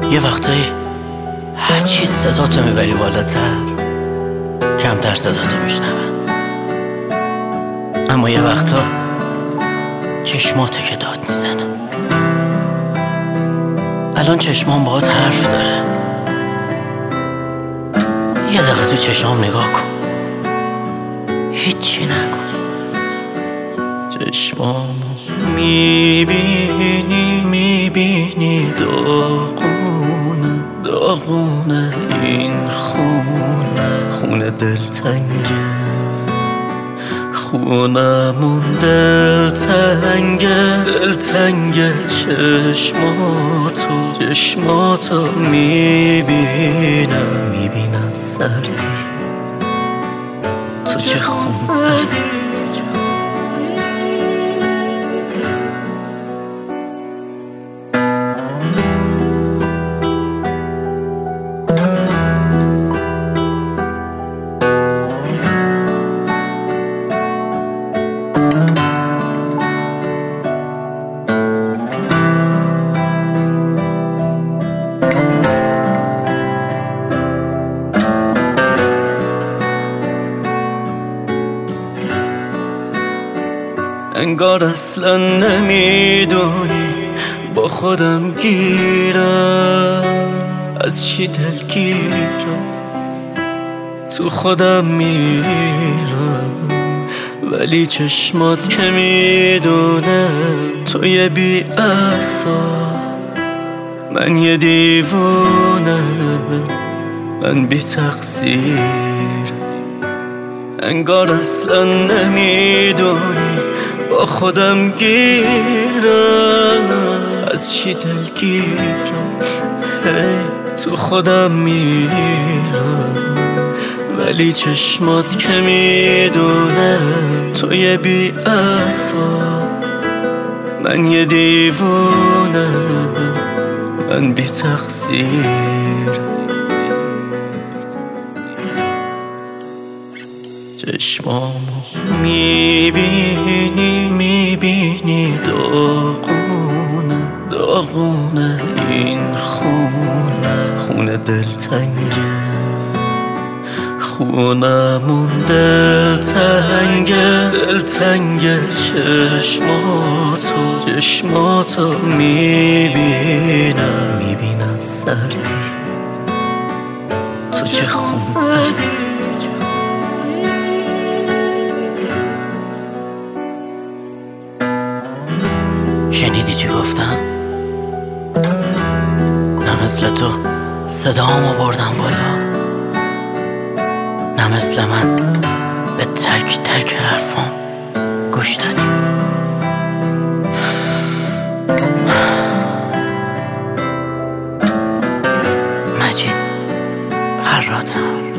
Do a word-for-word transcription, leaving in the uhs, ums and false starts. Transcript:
یه وقتایی هرچی صداتو میبری بالاتر کمتر صداتو میشنون، اما یه وقتا چشماته که داد میزنه. الان چشمام باهات حرف داره، یه دقیقه تو چشمام نگاه کن، هیچی نکن. چشمامو میبینی میبینی داغونه داغونه این خونه، خونه دلتنگه خونمون دلتنگه دلتنگه. چشماتو چشماتو میبینم میبینم سردی تو چه خون سردی. انگار اصلا نمیدونی با خودم گیرم، از چی دلگیرم تو خودم میرم، ولی چشمات که میدونه تو یه بی اعصاب، من یه دیوونه، من بی تقصیر. انگار اصلا نمیدونی با خودم گیرم، از چی دلگیرم هی تو خودم میرم، ولی چشمات که میدونه تو یه بی اعصاب، من یه دیوونه، من بی تقصیر. چشمامو میبینی میبینی داغونه داغونه این خونه، خونه دلتنگه خونمون دلتنگه دلتنگه. چشماتو چشماتو میبینم میبینم سردی تو چه خون سردی. شنیدی چی گفتم؟ نه مثل تو صدامو بردم بالا، نه مثل من به تک تک حرفام گوش دادی. مجید خراطم.